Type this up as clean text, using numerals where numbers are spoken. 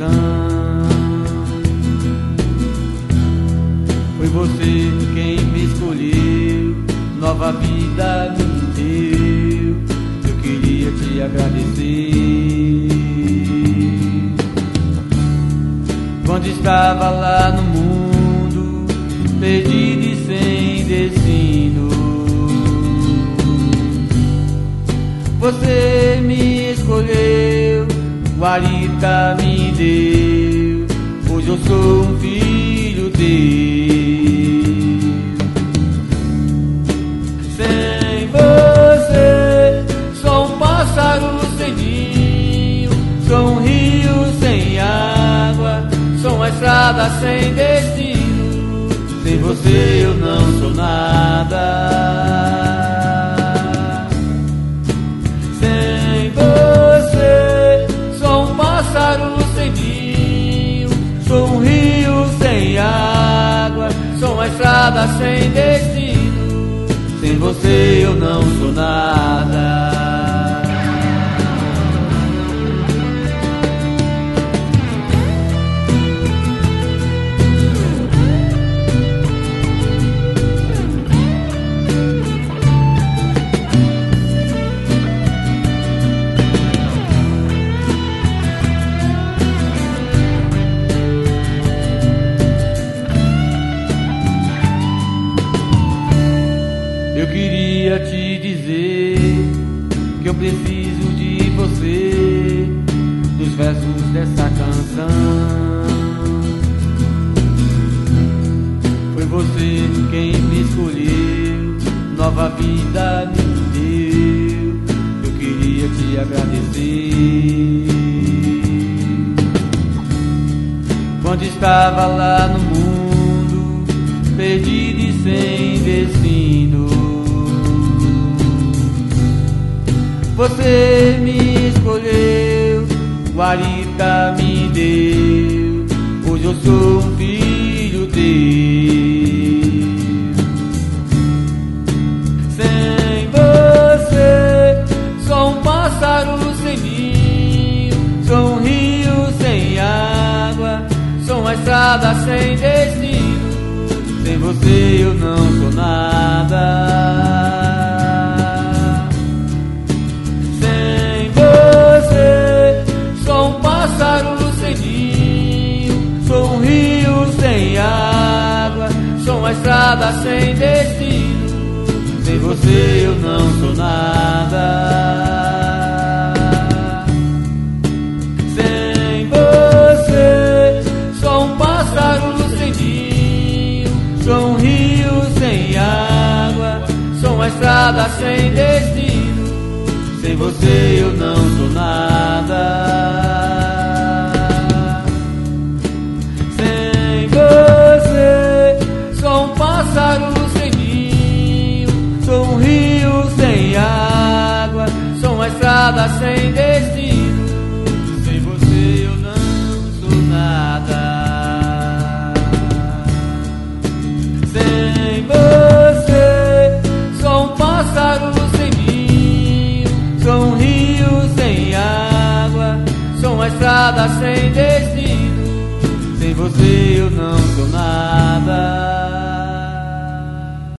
canção. Foi você quem me escolheu, nova vida me deu. Eu queria te agradecer. Quando estava lá no mundo, perdido e sem destino, você me escolheu, guarita me deu. Hoje eu sou um filho teu. Sem você, sou um pássaro sem ninho, sou um rio sem água, sou uma estrada sem destino. Sem você eu não sou nada. Sem você, sou um pássaro sem ninho, sou um rio sem água, sou uma estrada sem destino. Sem você eu não sou nada. Eu queria te dizer que eu preciso de você, dos versos dessa canção. Foi você quem me escolheu, nova vida me deu. Eu queria te agradecer. Quando estava lá no mundo, perdido e sem destino, você me escolheu, guarita me deu. Hoje eu sou um filho teu. Sem você, sou um pássaro sem ninho, sou um rio sem água, sou uma estrada sem destino. Sem você eu não sou nada. Sou um rio sem água, sou uma estrada sem destino. Sem você eu não sou nada. Sem você, sou um pássaro sem ninho, sou um rio sem água, sou uma estrada sem destino. Sem você eu não sou nada. Sou um pássaro sem ninho, sou um rio sem água, sou uma estrada sem destino. Sem você eu não sou nada. Sem você, sou um pássaro sem ninho, sou um rio sem água, sou uma estrada sem destino. Sem você eu não sou nada.